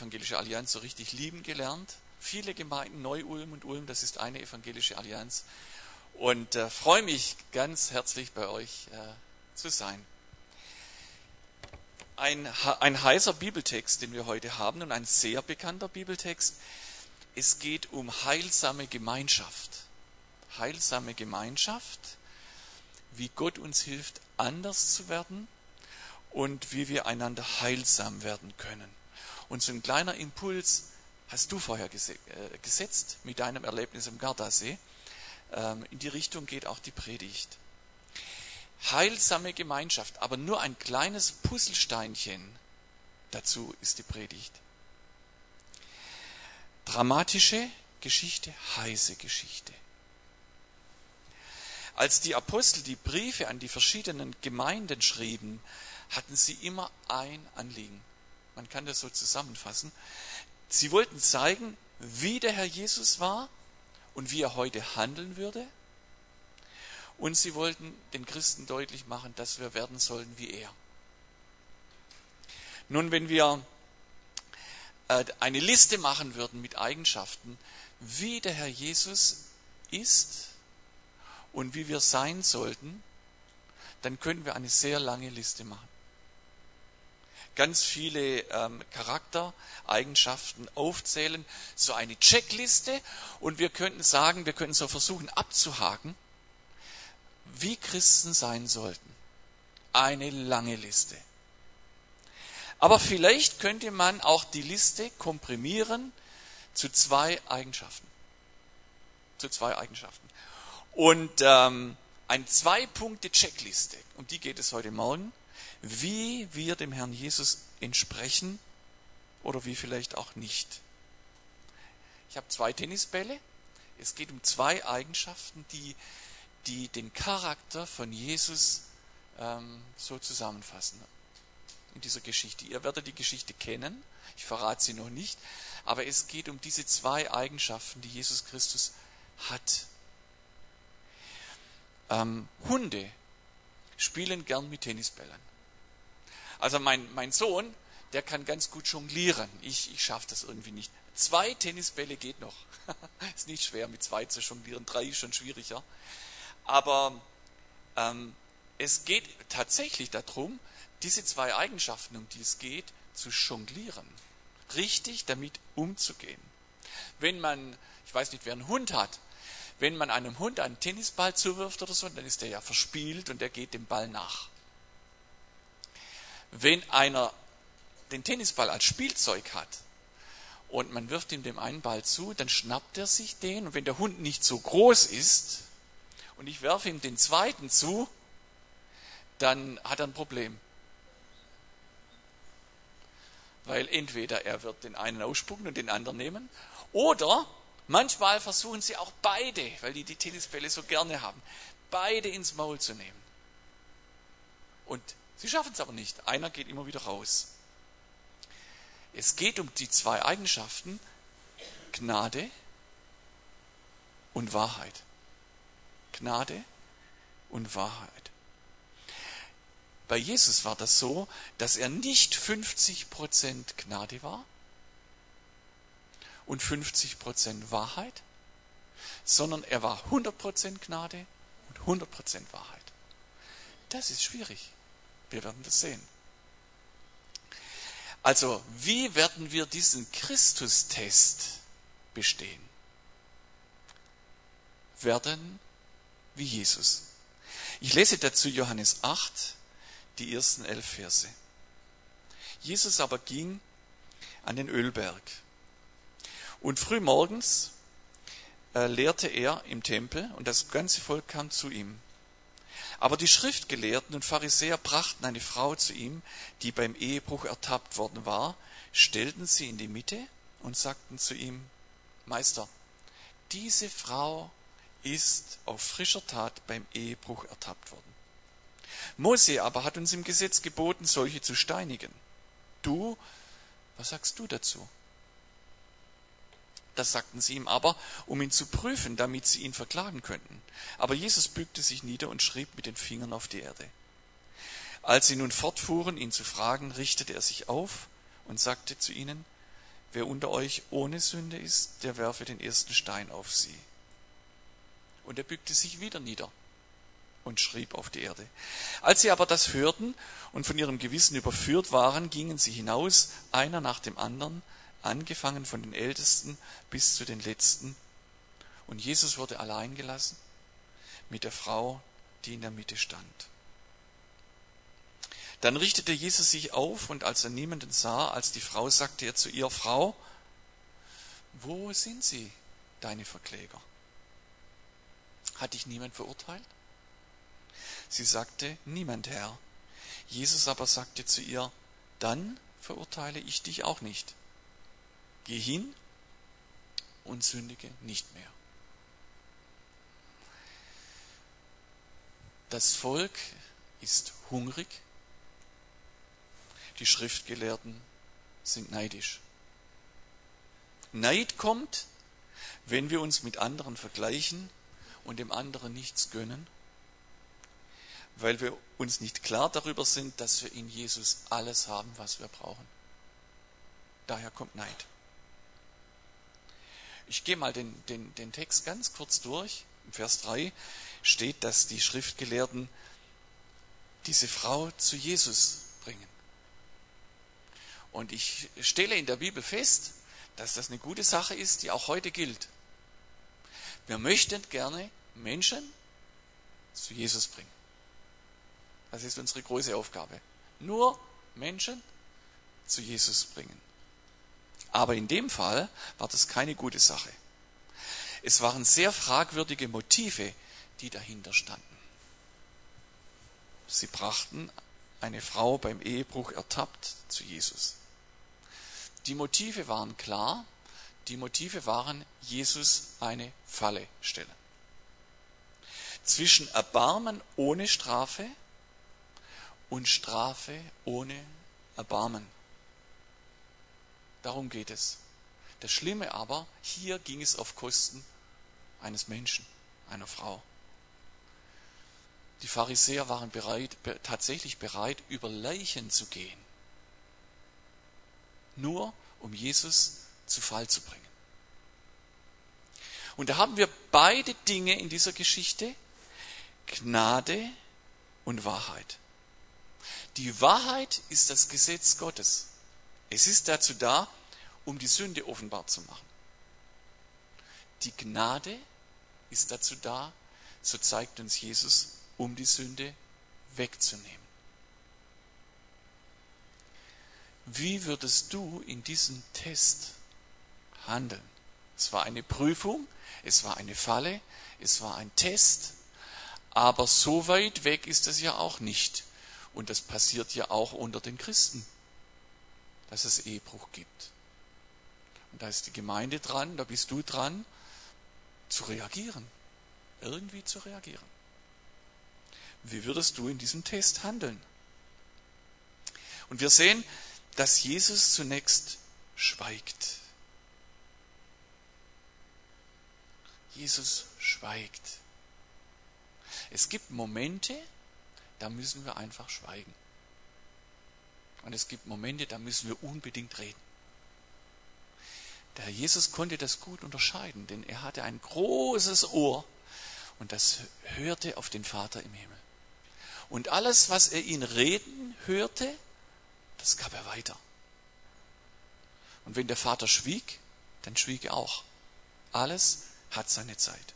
Evangelische Allianz so richtig lieben gelernt. Viele Gemeinden, Neu-Ulm und Ulm, das ist eine evangelische Allianz. Und freue mich ganz herzlich bei euch zu sein. Ein heißer Bibeltext, den wir heute haben, und ein sehr bekannter Bibeltext. Es geht um heilsame Gemeinschaft. Heilsame Gemeinschaft, wie Gott uns hilft, anders zu werden und wie wir einander heilsam werden können. Und so ein kleiner Impuls hast du vorher gesetzt mit deinem Erlebnis im Gardasee. In die Richtung geht auch die Predigt. Heilsame Gemeinschaft, aber nur ein kleines Puzzlesteinchen dazu ist die Predigt. Dramatische Geschichte, heiße Geschichte. Als die Apostel die Briefe an die verschiedenen Gemeinden schrieben, hatten sie immer ein Anliegen. Man kann das so zusammenfassen. Sie wollten zeigen, wie der Herr Jesus war und wie er heute handeln würde. Und sie wollten den Christen deutlich machen, dass wir werden sollen wie er. Nun, wenn wir eine Liste machen würden mit Eigenschaften, wie der Herr Jesus ist und wie wir sein sollten, dann können wir eine sehr lange Liste machen. Ganz viele Charaktereigenschaften aufzählen, so eine Checkliste, und wir könnten sagen, wir könnten so versuchen abzuhaken, wie Christen sein sollten. Eine lange Liste. Aber vielleicht könnte man auch die Liste komprimieren zu 2 Eigenschaften. Und eine 2-Punkte-Checkliste, um die geht es heute Morgen, wie wir dem Herrn Jesus entsprechen oder wie vielleicht auch nicht. Ich habe 2 Tennisbälle. Es geht um 2 Eigenschaften, die den Charakter von Jesus so zusammenfassen in dieser Geschichte. Ihr werdet die Geschichte kennen, ich verrate sie noch nicht, aber es geht um diese 2 Eigenschaften, die Jesus Christus hat. Hunde spielen gern mit Tennisbällen. Also mein Sohn, der kann ganz gut jonglieren. Ich schaffe das irgendwie nicht. 2 Tennisbälle geht noch. Ist nicht schwer, mit 2 zu jonglieren. 3 ist schon schwieriger. Aber es geht tatsächlich darum, diese 2 Eigenschaften, um die es geht, zu jonglieren. Richtig damit umzugehen. Wenn man, ich weiß nicht, wer einen Hund hat, wenn man einem Hund einen Tennisball zuwirft oder so, dann ist der ja verspielt und der geht dem Ball nach. Wenn einer den Tennisball als Spielzeug hat und man wirft ihm den einen Ball zu, dann schnappt er sich den, und wenn der Hund nicht so groß ist und ich werfe ihm den zweiten zu, dann hat er ein Problem. Weil entweder er wird den einen ausspucken und den anderen nehmen, oder manchmal versuchen sie auch beide, weil die Tennisbälle so gerne haben, beide ins Maul zu nehmen. Und sie schaffen es aber nicht. Einer geht immer wieder raus. Es geht um die 2 Eigenschaften, Gnade und Wahrheit. Gnade und Wahrheit. Bei Jesus war das so, dass er nicht 50% Gnade war und 50% Wahrheit, sondern er war 100% Gnade und 100% Wahrheit. Das ist schwierig. Wir werden das sehen. Also, wie werden wir diesen Christustest bestehen? Werden wie Jesus. Ich lese dazu Johannes 8, die ersten 11 Verse. Jesus aber ging an den Ölberg. Und frühmorgens lehrte er im Tempel, und das ganze Volk kam zu ihm. Aber die Schriftgelehrten und Pharisäer brachten eine Frau zu ihm, die beim Ehebruch ertappt worden war, stellten sie in die Mitte und sagten zu ihm: Meister, diese Frau ist auf frischer Tat beim Ehebruch ertappt worden. Mose aber hat uns im Gesetz geboten, solche zu steinigen. Du, was sagst du dazu? Das sagten sie ihm aber, um ihn zu prüfen, damit sie ihn verklagen könnten. Aber Jesus bückte sich nieder und schrieb mit den Fingern auf die Erde. Als sie nun fortfuhren, ihn zu fragen, richtete er sich auf und sagte zu ihnen: wer unter euch ohne Sünde ist, der werfe den ersten Stein auf sie. Und er bückte sich wieder nieder und schrieb auf die Erde. Als sie aber das hörten und von ihrem Gewissen überführt waren, gingen sie hinaus, einer nach dem anderen, angefangen von den Ältesten bis zu den Letzten. Und Jesus wurde allein gelassen mit der Frau, die in der Mitte stand. Dann richtete Jesus sich auf, und als er niemanden sah, als die Frau, sagte er zu ihr: Frau, wo sind sie, deine Verkläger? Hat dich niemand verurteilt? Sie sagte: Niemand, Herr. Jesus aber sagte zu ihr: Dann verurteile ich dich auch nicht. Geh hin und sündige nicht mehr. Das Volk ist hungrig. Die Schriftgelehrten sind neidisch. Neid kommt, wenn wir uns mit anderen vergleichen und dem anderen nichts gönnen, weil wir uns nicht klar darüber sind, dass wir in Jesus alles haben, was wir brauchen. Daher kommt Neid. Ich gehe mal den Text ganz kurz durch. Im Vers 3 steht, dass die Schriftgelehrten diese Frau zu Jesus bringen. Und ich stelle in der Bibel fest, dass das eine gute Sache ist, die auch heute gilt. Wir möchten gerne Menschen zu Jesus bringen. Das ist unsere große Aufgabe. Nur Menschen zu Jesus bringen. Aber in dem Fall war das keine gute Sache. Es waren sehr fragwürdige Motive, die dahinter standen. Sie brachten eine Frau beim Ehebruch ertappt zu Jesus. Die Motive waren klar. Die Motive waren, Jesus eine Falle stellen. Zwischen Erbarmen ohne Strafe und Strafe ohne Erbarmen. Darum geht es. Das Schlimme aber, hier ging es auf Kosten eines Menschen, einer Frau. Die Pharisäer waren tatsächlich bereit, über Leichen zu gehen. Nur um Jesus zu Fall zu bringen. Und da haben wir beide Dinge in dieser Geschichte, Gnade und Wahrheit. Die Wahrheit ist das Gesetz Gottes. Es ist dazu da, um die Sünde offenbar zu machen. Die Gnade ist dazu da, so zeigt uns Jesus, um die Sünde wegzunehmen. Wie würdest du in diesem Test handeln? Es war eine Prüfung, es war eine Falle, es war ein Test, aber so weit weg ist es ja auch nicht. Und das passiert ja auch unter den Christen, dass es Ehebruch gibt. Und da ist die Gemeinde dran, da bist du dran, zu reagieren, irgendwie zu reagieren. Wie würdest du in diesem Test handeln? Und wir sehen, dass Jesus zunächst schweigt. Jesus schweigt. Es gibt Momente, da müssen wir einfach schweigen. Und es gibt Momente, da müssen wir unbedingt reden. Der Herr Jesus konnte das gut unterscheiden, denn er hatte ein großes Ohr und das hörte auf den Vater im Himmel. Und alles, was er ihn reden hörte, das gab er weiter. Und wenn der Vater schwieg, dann schwieg er auch. Alles hat seine Zeit.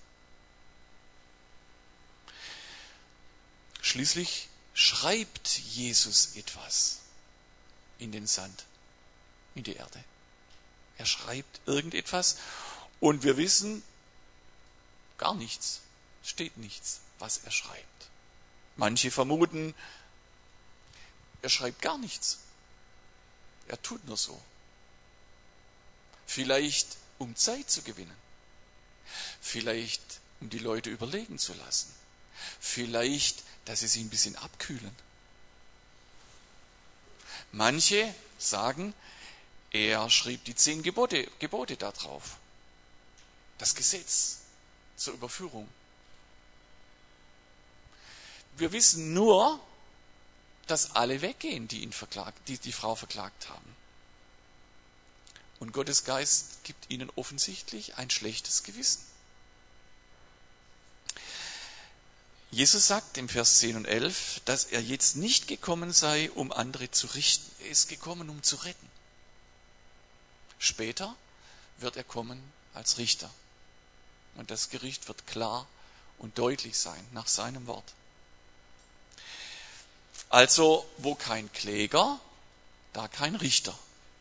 Schließlich schreibt Jesus etwas in den Sand, in die Erde. Er schreibt irgendetwas und wir wissen gar nichts, steht nichts, was er schreibt. Manche vermuten, er schreibt gar nichts. Er tut nur so. Vielleicht um Zeit zu gewinnen. Vielleicht um die Leute überlegen zu lassen. Vielleicht, dass sie sich ein bisschen abkühlen. Manche sagen, er schrieb die 10 Gebote da drauf. Das Gesetz zur Überführung. Wir wissen nur, dass alle weggehen, die ihn verklagt, die Frau verklagt haben. Und Gottes Geist gibt ihnen offensichtlich ein schlechtes Gewissen. Jesus sagt im Vers 10 und 11, dass er jetzt nicht gekommen sei, um andere zu richten. Er ist gekommen, um zu retten. Später wird er kommen als Richter. Und das Gericht wird klar und deutlich sein, nach seinem Wort. Also, wo kein Kläger, da kein Richter.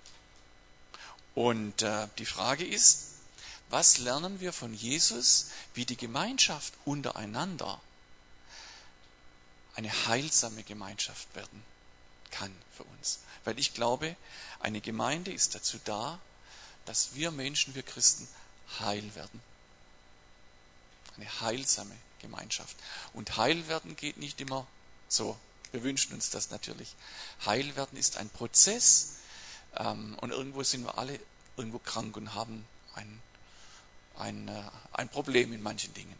Und die Frage ist, was lernen wir von Jesus, wie die Gemeinschaft untereinander eine heilsame Gemeinschaft werden kann für uns? Weil ich glaube, eine Gemeinde ist dazu da, dass wir Menschen, wir Christen, heil werden. Eine heilsame Gemeinschaft. Und heil werden geht nicht immer so. Wir wünschen uns das natürlich. Heil werden ist ein Prozess, und irgendwo sind wir alle irgendwo krank und haben ein Problem in manchen Dingen.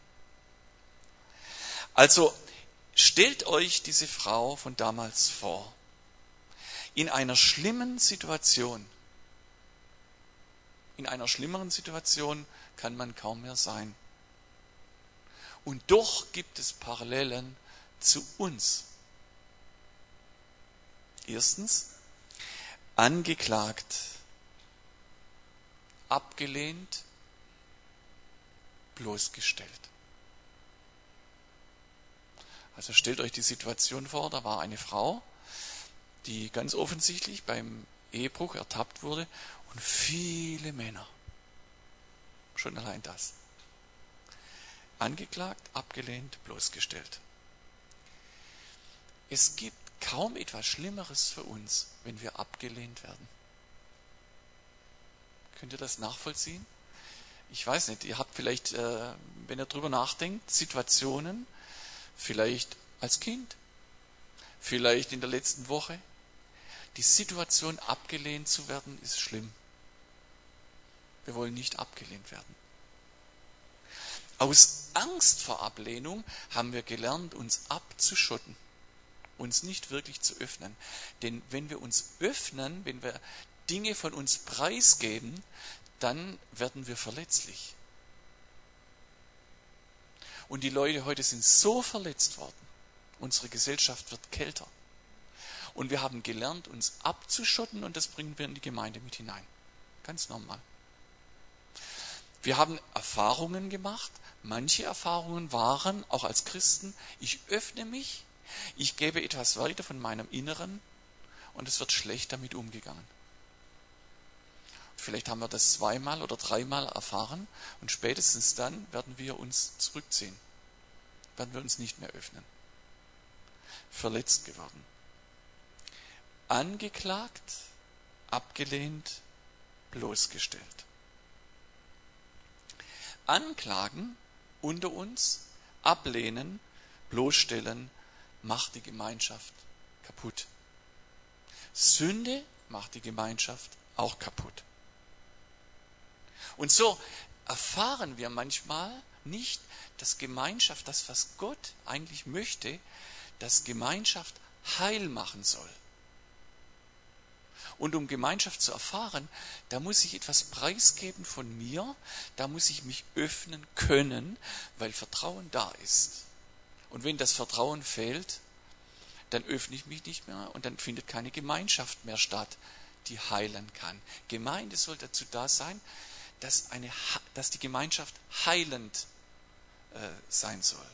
Also stellt euch diese Frau von damals vor, in einer schlimmen Situation. In einer schlimmeren Situation kann man kaum mehr sein. Und doch gibt es Parallelen zu uns. Erstens, angeklagt, abgelehnt, bloßgestellt. Also stellt euch die Situation vor, da war eine Frau, die ganz offensichtlich beim Ehebruch ertappt wurde und viele Männer. Schon allein das. Angeklagt, abgelehnt, bloßgestellt. Es gibt kaum etwas Schlimmeres für uns, wenn wir abgelehnt werden. Könnt ihr das nachvollziehen? Ich weiß nicht, ihr habt vielleicht, wenn ihr drüber nachdenkt, Situationen, vielleicht als Kind, vielleicht in der letzten Woche. Die Situation, abgelehnt zu werden, ist schlimm. Wir wollen nicht abgelehnt werden. Aus Angst vor Ablehnung haben wir gelernt, uns abzuschotten, uns nicht wirklich zu öffnen. Denn wenn wir uns öffnen, wenn wir Dinge von uns preisgeben, dann werden wir verletzlich. Und die Leute heute sind so verletzt worden. Unsere Gesellschaft wird kälter. Und wir haben gelernt, uns abzuschotten, und das bringen wir in die Gemeinde mit hinein. Ganz normal. Wir haben Erfahrungen gemacht. Manche Erfahrungen waren, auch als Christen, ich öffne mich, ich gebe etwas weiter von meinem Inneren und es wird schlecht damit umgegangen. Vielleicht haben wir das 2-mal oder 3-mal erfahren und spätestens dann werden wir uns zurückziehen. Werden wir uns nicht mehr öffnen. Verletzt geworden. Angeklagt, abgelehnt, bloßgestellt. Anklagen unter uns, ablehnen, bloßstellen, macht die Gemeinschaft kaputt. Sünde macht die Gemeinschaft auch kaputt. Und so erfahren wir manchmal nicht, dass Gemeinschaft, das was Gott eigentlich möchte, dass Gemeinschaft heil machen soll. Und um Gemeinschaft zu erfahren, da muss ich etwas preisgeben von mir, da muss ich mich öffnen können, weil Vertrauen da ist. Und wenn das Vertrauen fehlt, dann öffne ich mich nicht mehr und dann findet keine Gemeinschaft mehr statt, die heilen kann. Gemeinde soll dazu da sein, dass die Gemeinschaft heilend sein soll.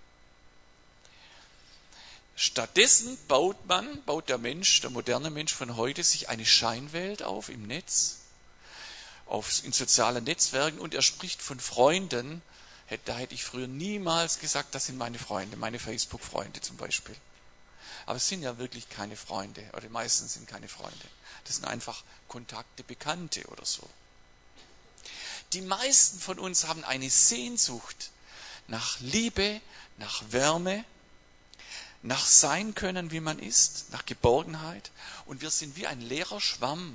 Stattdessen baut der Mensch, der moderne Mensch von heute, sich eine Scheinwelt auf im Netz, in sozialen Netzwerken, und er spricht von Freunden. Da hätte ich früher niemals gesagt, das sind meine Freunde, meine Facebook-Freunde zum Beispiel. Aber es sind ja wirklich keine Freunde, oder die meisten sind keine Freunde. Das sind einfach Kontakte, Bekannte oder so. Die meisten von uns haben eine Sehnsucht nach Liebe, nach Wärme, nach sein können, wie man ist, nach Geborgenheit. Und wir sind wie ein leerer Schwamm.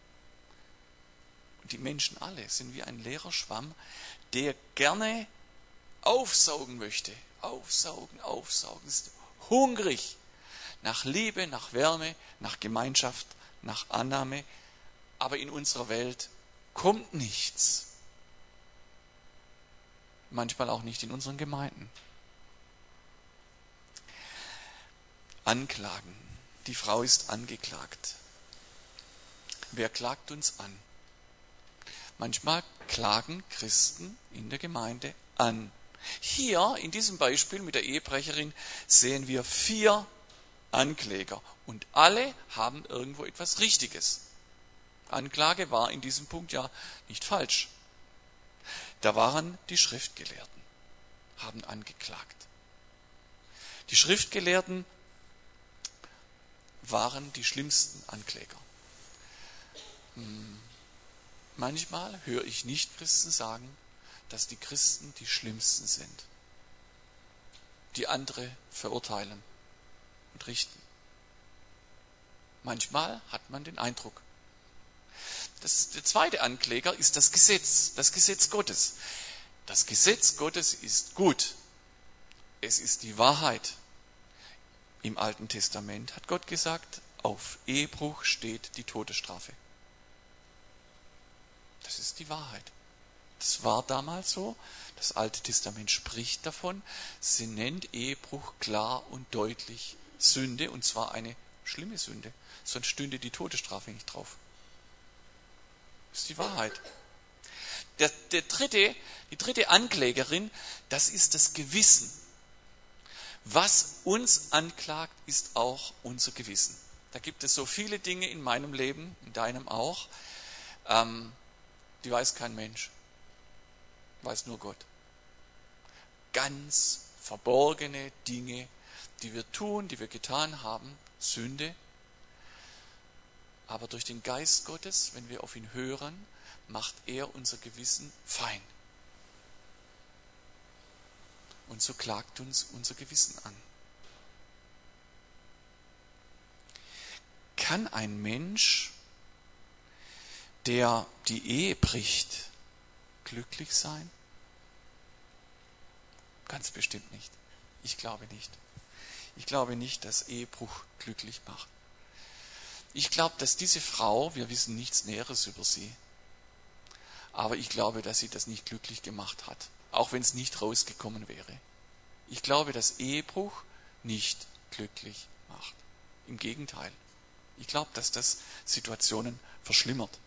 Und die Menschen alle sind wie ein leerer Schwamm, der gerne aufsaugen möchte. Aufsaugen. Ist hungrig nach Liebe, nach Wärme, nach Gemeinschaft, nach Annahme. Aber in unserer Welt kommt nichts. Manchmal auch nicht in unseren Gemeinden. Anklagen. Die Frau ist angeklagt. Wer klagt uns an? Manchmal klagen Christen in der Gemeinde an. Hier in diesem Beispiel mit der Ehebrecherin sehen wir 4 Ankläger und alle haben irgendwo etwas Richtiges. Anklage war in diesem Punkt ja nicht falsch. Da waren die Schriftgelehrten, haben angeklagt. Die Schriftgelehrten waren die schlimmsten Ankläger. Manchmal höre ich Nichtchristen sagen, dass die Christen die schlimmsten sind, die andere verurteilen und richten. Manchmal hat man den Eindruck. Der zweite Ankläger ist das Gesetz Gottes. Das Gesetz Gottes ist gut. Es ist die Wahrheit. Im Alten Testament hat Gott gesagt, auf Ehebruch steht die Todesstrafe. Das ist die Wahrheit. Das war damals so. Das Alte Testament spricht davon. Sie nennt Ehebruch klar und deutlich Sünde, und zwar eine schlimme Sünde. Sonst stünde die Todesstrafe nicht drauf. Das ist die Wahrheit. Die dritte Anklägerin, das ist das Gewissen. Was uns anklagt, ist auch unser Gewissen. Da gibt es so viele Dinge in meinem Leben, in deinem auch, die weiß kein Mensch. Weiß nur Gott. Ganz verborgene Dinge, die wir tun, die wir getan haben, Sünde. Aber durch den Geist Gottes, wenn wir auf ihn hören, macht er unser Gewissen fein. Und so klagt uns unser Gewissen an. Kann ein Mensch, der die Ehe bricht, glücklich sein? Ganz bestimmt nicht. Ich glaube nicht. Ich glaube nicht, dass Ehebruch glücklich macht. Ich glaube, dass diese Frau, wir wissen nichts Näheres über sie, aber ich glaube, dass sie das nicht glücklich gemacht hat, auch wenn es nicht rausgekommen wäre. Ich glaube, dass Ehebruch nicht glücklich macht. Im Gegenteil. Ich glaube, dass das Situationen verschlimmert.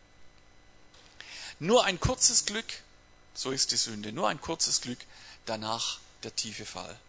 Nur ein kurzes Glück, so ist die Sünde, nur ein kurzes Glück, danach der tiefe Fall.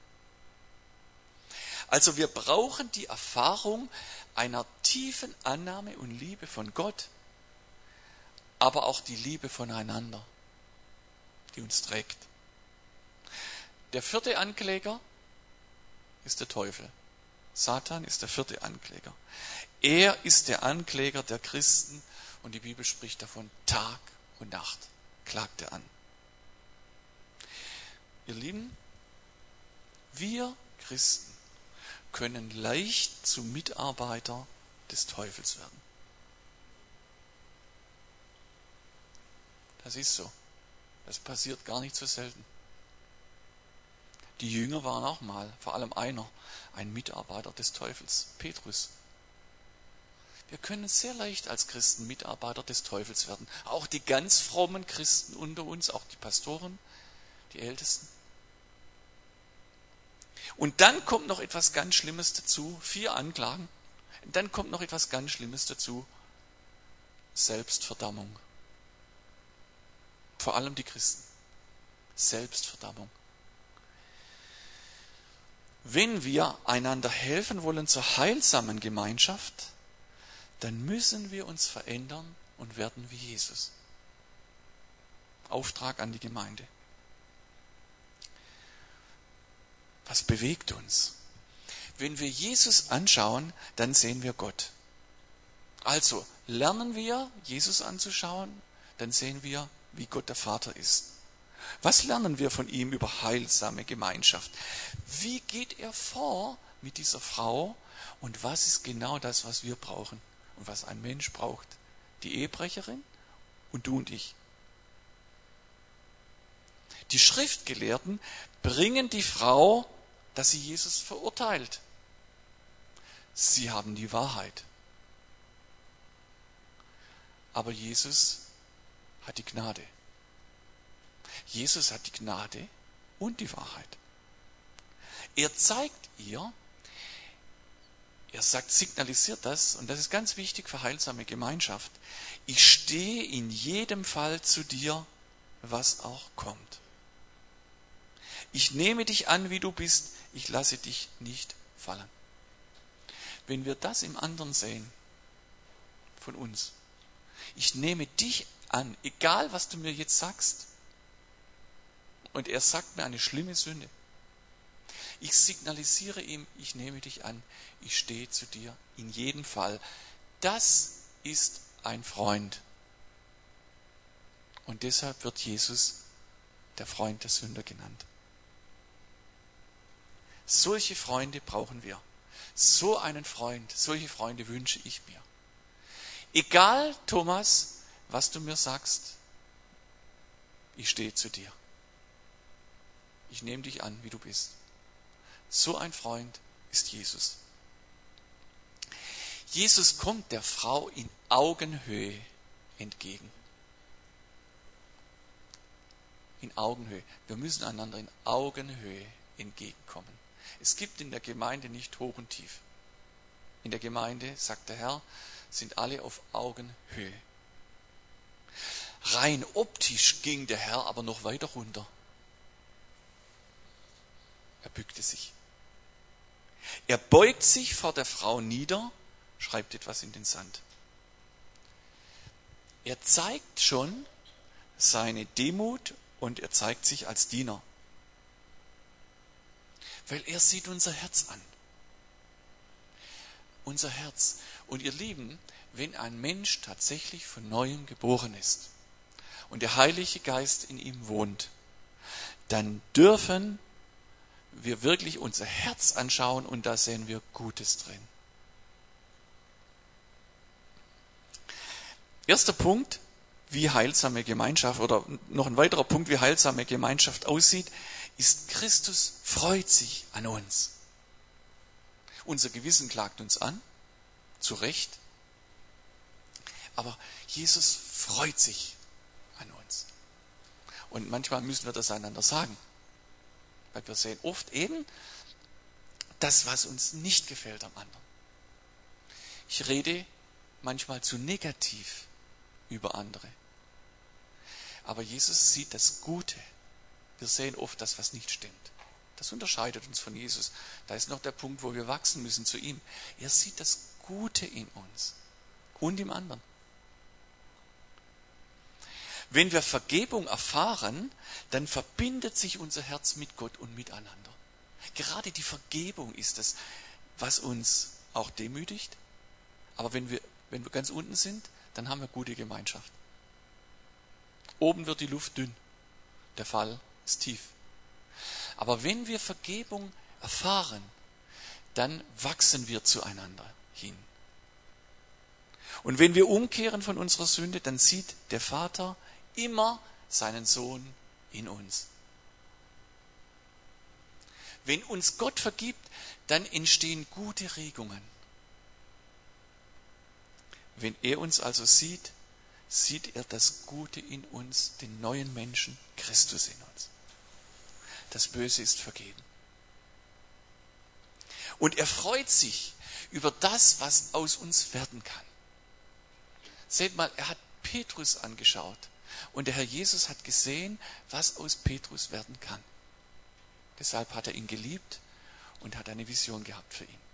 Also wir brauchen die Erfahrung einer tiefen Annahme und Liebe von Gott, aber auch die Liebe voneinander, die uns trägt. Der 4. Ankläger ist der Teufel. Satan ist der 4. Ankläger. Er ist der Ankläger der Christen und die Bibel spricht davon, Tag und Nacht klagt er an. Ihr Lieben, wir Christen können leicht zu Mitarbeiter des Teufels werden. Das ist so. Das passiert gar nicht so selten. Die Jünger waren auch mal, vor allem einer, ein Mitarbeiter des Teufels, Petrus. Wir können sehr leicht als Christen Mitarbeiter des Teufels werden. Auch die ganz frommen Christen unter uns, auch die Pastoren, die Ältesten. Und dann kommt noch etwas ganz Schlimmes dazu, 4 Anklagen. Und dann kommt noch etwas ganz Schlimmes dazu, Selbstverdammung. Vor allem die Christen. Selbstverdammung. Wenn wir einander helfen wollen zur heilsamen Gemeinschaft, dann müssen wir uns verändern und werden wie Jesus. Auftrag an die Gemeinde. Was bewegt uns? Wenn wir Jesus anschauen, dann sehen wir Gott. Also lernen wir, Jesus anzuschauen, dann sehen wir, wie Gott der Vater ist. Was lernen wir von ihm über heilsame Gemeinschaft? Wie geht er vor mit dieser Frau und was ist genau das, was wir brauchen und was ein Mensch braucht? Die Ehebrecherin und du und ich. Die Schriftgelehrten bringen die Frau, dass sie Jesus verurteilt. Sie haben die Wahrheit. Aber Jesus hat die Gnade. Jesus hat die Gnade und die Wahrheit. Er zeigt ihr, er sagt, signalisiert das, und das ist ganz wichtig für heilsame Gemeinschaft, ich stehe in jedem Fall zu dir, was auch kommt. Ich nehme dich an, wie du bist, ich lasse dich nicht fallen. Wenn wir das im anderen sehen, von uns, ich nehme dich an, egal was du mir jetzt sagst, und er sagt mir eine schlimme Sünde, ich signalisiere ihm, ich nehme dich an, ich stehe zu dir in jedem Fall. Das ist ein Freund. Und deshalb wird Jesus der Freund der Sünder genannt. Solche Freunde brauchen wir. So einen Freund, solche Freunde wünsche ich mir. Egal, Thomas, was du mir sagst, ich stehe zu dir. Ich nehme dich an, wie du bist. So ein Freund ist Jesus. Jesus kommt der Frau in Augenhöhe entgegen. In Augenhöhe. Wir müssen einander in Augenhöhe entgegenkommen. Es gibt in der Gemeinde nicht hoch und tief. In der Gemeinde, sagt der Herr, sind alle auf Augenhöhe. Rein optisch ging der Herr aber noch weiter runter. Er bückte sich. Er beugt sich vor der Frau nieder, schreibt etwas in den Sand. Er zeigt schon seine Demut und er zeigt sich als Diener. Weil er sieht unser Herz an. Unser Herz. Und ihr Lieben, wenn ein Mensch tatsächlich von Neuem geboren ist und der Heilige Geist in ihm wohnt, dann dürfen wir wirklich unser Herz anschauen und da sehen wir Gutes drin. Erster Punkt, wie heilsame Gemeinschaft, oder noch ein weiterer Punkt, wie heilsame Gemeinschaft aussieht, ist, Christus freut sich an uns. Unser Gewissen klagt uns an, zu Recht, aber Jesus freut sich an uns. Und manchmal müssen wir das einander sagen. Weil wir sehen oft eben das, was uns nicht gefällt am anderen. Ich rede manchmal zu negativ über andere. Aber Jesus sieht das Gute. Wir sehen oft das, was nicht stimmt. Das unterscheidet uns von Jesus. Da ist noch der Punkt, wo wir wachsen müssen zu ihm. Er sieht das Gute in uns und im anderen. Wenn wir Vergebung erfahren, dann verbindet sich unser Herz mit Gott und miteinander. Gerade die Vergebung ist es, was uns auch demütigt. Aber wenn wir ganz unten sind, dann haben wir gute Gemeinschaft. Oben wird die Luft dünn. Der Fall ist tief. Aber wenn wir Vergebung erfahren, dann wachsen wir zueinander hin. Und wenn wir umkehren von unserer Sünde, dann sieht der Vater immer seinen Sohn in uns. Wenn uns Gott vergibt, dann entstehen gute Regungen. Wenn er uns also sieht, sieht er das Gute in uns, den neuen Menschen, Christus in uns. Das Böse ist vergeben. Und er freut sich über das, was aus uns werden kann. Seht mal, er hat Petrus angeschaut. Und der Herr Jesus hat gesehen, was aus Petrus werden kann. Deshalb hat er ihn geliebt und hat eine Vision gehabt für ihn.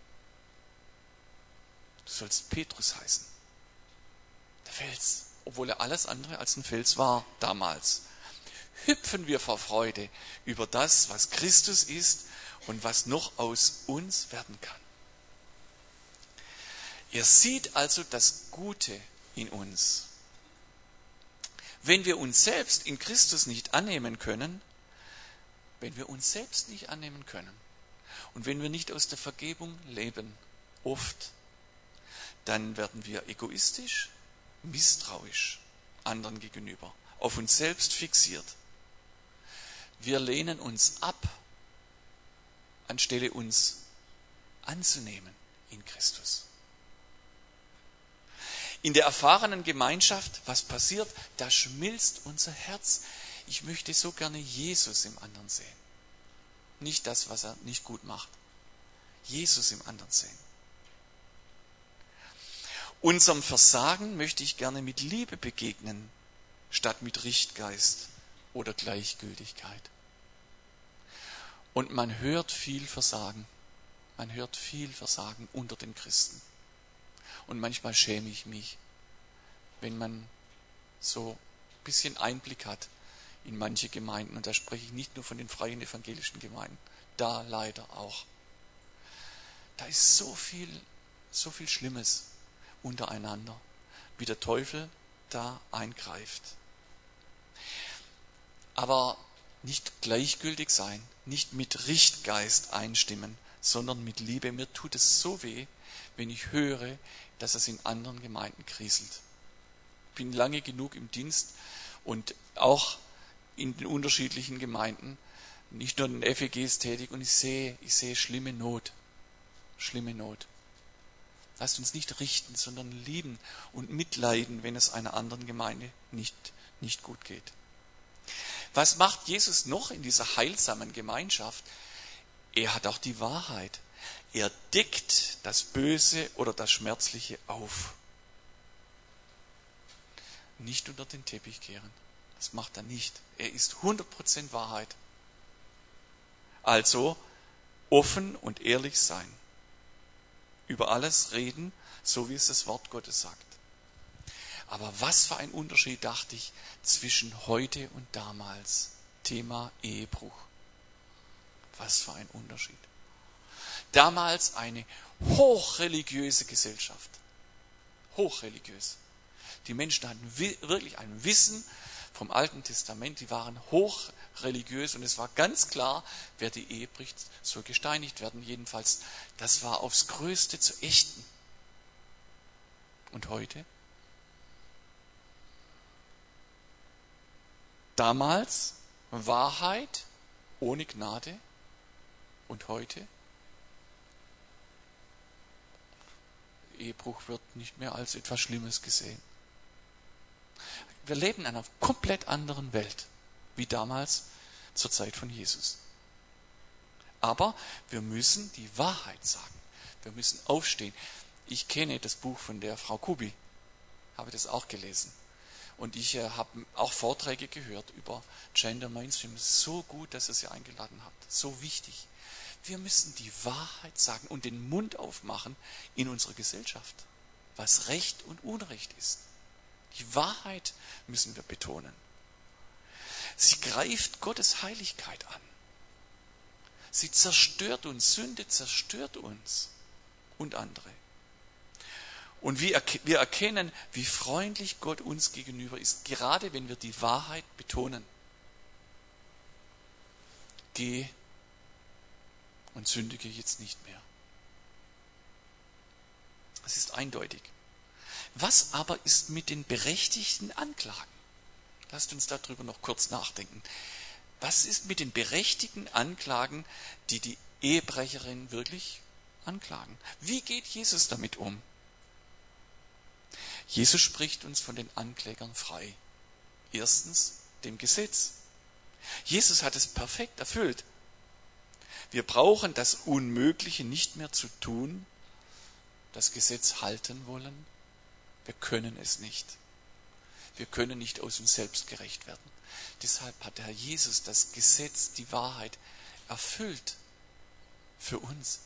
Du sollst Petrus heißen. Der Fels, obwohl er alles andere als ein Fels war damals. Hüpfen wir vor Freude über das, was Christus ist und was noch aus uns werden kann. Er sieht also das Gute in uns. Wenn wir uns selbst in Christus nicht annehmen können, und wenn wir nicht aus der Vergebung leben, oft, dann werden wir egoistisch, misstrauisch anderen gegenüber, auf uns selbst fixiert. Wir lehnen uns ab, anstelle uns anzunehmen in Christus. In der erfahrenen Gemeinschaft, was passiert? Da schmilzt unser Herz. Ich möchte so gerne Jesus im anderen sehen. Nicht das, was er nicht gut macht. Jesus im anderen sehen. Unserem Versagen möchte ich gerne mit Liebe begegnen, statt mit Richtgeist oder Gleichgültigkeit. Und man hört viel Versagen. Man hört viel Versagen unter den Christen. Und manchmal schäme ich mich, wenn man so ein bisschen Einblick hat in manche Gemeinden. Und da spreche ich nicht nur von den freien evangelischen Gemeinden, da leider auch. Da ist so viel Schlimmes untereinander, wie der Teufel da eingreift. Aber nicht gleichgültig sein, nicht mit Richtgeist einstimmen, sondern mit Liebe. Mir tut es so weh, wenn ich höre, dass es in anderen Gemeinden kriselt. Ich bin lange genug im Dienst und auch in den unterschiedlichen Gemeinden, nicht nur in den FEGs tätig, und ich sehe schlimme Not. Schlimme Not. Lasst uns nicht richten, sondern lieben und mitleiden, wenn es einer anderen Gemeinde nicht gut geht. Was macht Jesus noch in dieser heilsamen Gemeinschaft? Er hat auch die Wahrheit. Er deckt das Böse oder das Schmerzliche auf. Nicht unter den Teppich kehren. Das macht er nicht. Er ist 100% Wahrheit. Also offen und ehrlich sein. Über alles reden, so wie es das Wort Gottes sagt. Aber was für ein Unterschied, dachte ich, zwischen heute und damals. Thema Ehebruch. Was für ein Unterschied. Damals eine hochreligiöse Gesellschaft. Hochreligiös. Die Menschen hatten wirklich ein Wissen vom Alten Testament, die waren hochreligiös und es war ganz klar, wer die Ehe bricht, soll gesteinigt werden. Jedenfalls, das war aufs Größte zu ächten. Und heute? Damals Wahrheit ohne Gnade und heute? Ehebruch wird nicht mehr als etwas Schlimmes gesehen. Wir leben in einer komplett anderen Welt, wie damals zur Zeit von Jesus. Aber wir müssen die Wahrheit sagen. Wir müssen aufstehen. Ich kenne das Buch von der Frau Kubi, habe das auch gelesen. Und ich habe auch Vorträge gehört über Gender Mainstream. So gut, dass ihr sie eingeladen habt. So wichtig. Wir müssen die Wahrheit sagen und den Mund aufmachen in unserer Gesellschaft, was Recht und Unrecht ist. Die Wahrheit müssen wir betonen. Sie greift Gottes Heiligkeit an. Sie zerstört uns. Sünde zerstört uns und andere. Und wir erkennen, wie freundlich Gott uns gegenüber ist, gerade wenn wir die Wahrheit betonen. Geh und sündige jetzt nicht mehr. Es ist eindeutig. Was aber ist mit den berechtigten Anklagen? Lasst uns darüber noch kurz nachdenken. Was ist mit den berechtigten Anklagen, die die Ehebrecherin wirklich anklagen? Wie geht Jesus damit um? Jesus spricht uns von den Anklägern frei. Erstens dem Gesetz. Jesus hat es perfekt erfüllt. Wir brauchen das Unmögliche nicht mehr zu tun, das Gesetz halten wollen. Wir können es nicht. Wir können nicht aus uns selbst gerecht werden. Deshalb hat der Herr Jesus das Gesetz, die Wahrheit erfüllt für uns.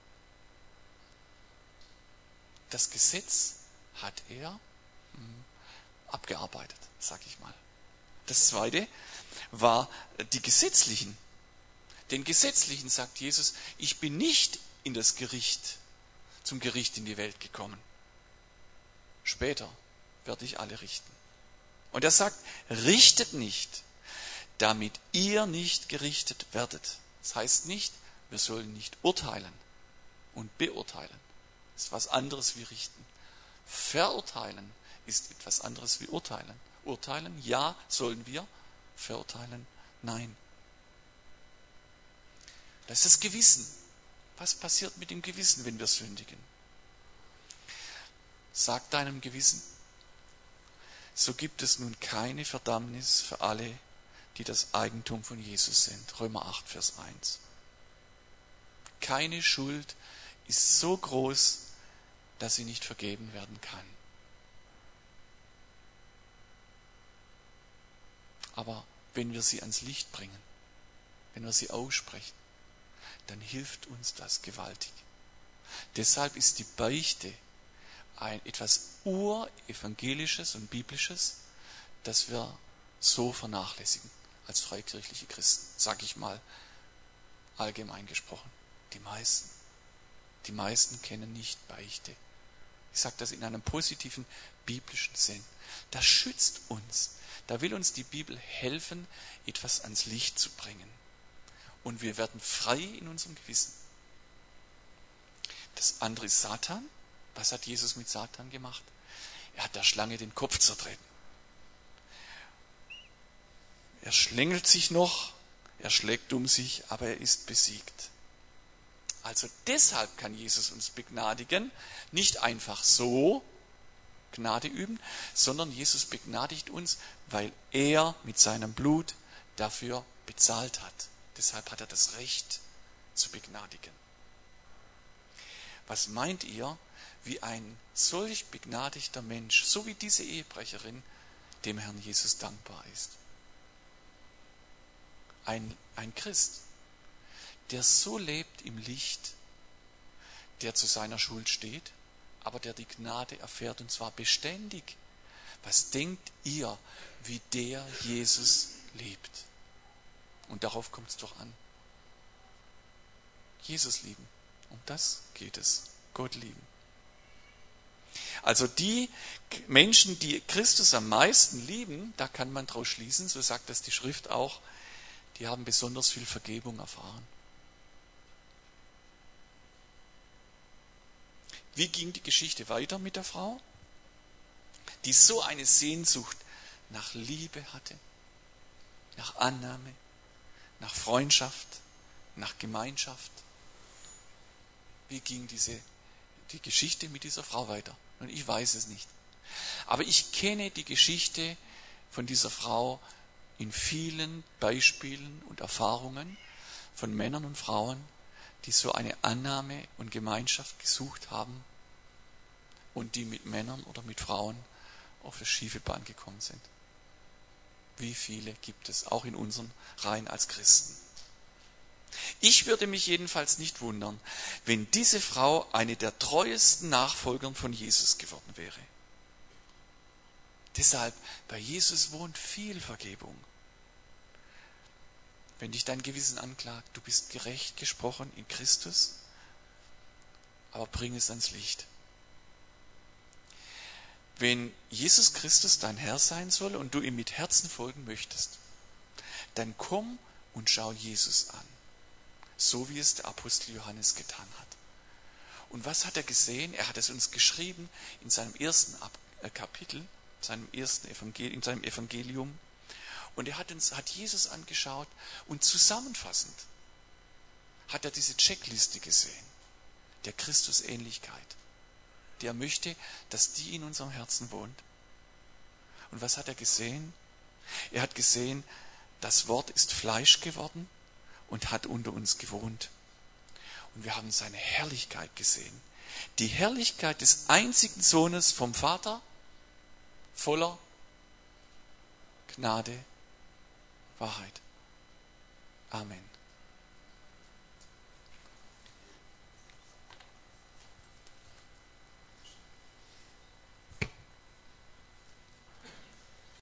Das Gesetz hat er abgearbeitet, sag ich mal. Das zweite war die Gesetzlichen. Den Gesetzlichen sagt Jesus, ich bin nicht in das Gericht, zum Gericht in die Welt gekommen. Später werde ich alle richten. Und er sagt, richtet nicht, damit ihr nicht gerichtet werdet. Das heißt nicht, wir sollen nicht urteilen und beurteilen. Das ist was anderes wie richten. Verurteilen ist etwas anderes wie urteilen. Urteilen, ja, sollen wir. Verurteilen, nein. Das ist das Gewissen. Was passiert mit dem Gewissen, wenn wir sündigen? Sag deinem Gewissen, so gibt es nun keine Verdammnis für alle, die das Eigentum von Jesus sind. Römer 8, Vers 1. Keine Schuld ist so groß, dass sie nicht vergeben werden kann. Aber wenn wir sie ans Licht bringen, wenn wir sie aussprechen, dann hilft uns das gewaltig. Deshalb ist die Beichte etwas urevangelisches und biblisches, das wir so vernachlässigen als freikirchliche Christen, sage ich mal allgemein gesprochen. Die meisten kennen nicht Beichte. Ich sage das in einem positiven biblischen Sinn. Das schützt uns. Da will uns die Bibel helfen, etwas ans Licht zu bringen. Und wir werden frei in unserem Gewissen. Das andere ist Satan. Was hat Jesus mit Satan gemacht? Er hat der Schlange den Kopf zertreten. Er schlängelt sich noch, er schlägt um sich, aber er ist besiegt. Also deshalb kann Jesus uns begnadigen, nicht einfach so Gnade üben, sondern Jesus begnadigt uns, weil er mit seinem Blut dafür bezahlt hat. Deshalb hat er das Recht zu begnadigen. Was meint ihr, wie ein solch begnadigter Mensch, so wie diese Ehebrecherin, dem Herrn Jesus dankbar ist? Ein Christ, der so lebt im Licht, der zu seiner Schuld steht, aber der die Gnade erfährt, und zwar beständig. Was denkt ihr, wie der Jesus lebt? Und darauf kommt es doch an. Jesus lieben. Um das geht es. Gott lieben. Also die Menschen, die Christus am meisten lieben, da kann man draus schließen, so sagt das die Schrift auch, die haben besonders viel Vergebung erfahren. Wie ging die Geschichte weiter mit der Frau, die so eine Sehnsucht nach Liebe hatte, nach Annahme, nach Freundschaft, nach Gemeinschaft? Wie ging die Geschichte mit dieser Frau weiter? Und ich weiß es nicht. Aber ich kenne die Geschichte von dieser Frau in vielen Beispielen und Erfahrungen von Männern und Frauen, die so eine Annahme und Gemeinschaft gesucht haben und die mit Männern oder mit Frauen auf das schiefe Bein gekommen sind. Wie viele gibt es auch in unseren Reihen als Christen? Ich würde mich jedenfalls nicht wundern, wenn diese Frau eine der treuesten Nachfolgern von Jesus geworden wäre. Deshalb, bei Jesus wohnt viel Vergebung. Wenn dich dein Gewissen anklagt, du bist gerecht gesprochen in Christus, aber bring es ans Licht. Wenn Jesus Christus dein Herr sein soll und du ihm mit Herzen folgen möchtest, dann komm und schau Jesus an, so wie es der Apostel Johannes getan hat. Und was hat er gesehen? Er hat es uns geschrieben in seinem ersten Kapitel, in seinem Evangelium. Und er hat Jesus angeschaut und zusammenfassend hat er diese Checkliste gesehen, der Christusähnlichkeit. Der möchte, dass die in unserem Herzen wohnt. Und was hat er gesehen? Er hat gesehen, das Wort ist Fleisch geworden und hat unter uns gewohnt. Und wir haben seine Herrlichkeit gesehen. Die Herrlichkeit des einzigen Sohnes vom Vater, voller Gnade, Wahrheit. Amen.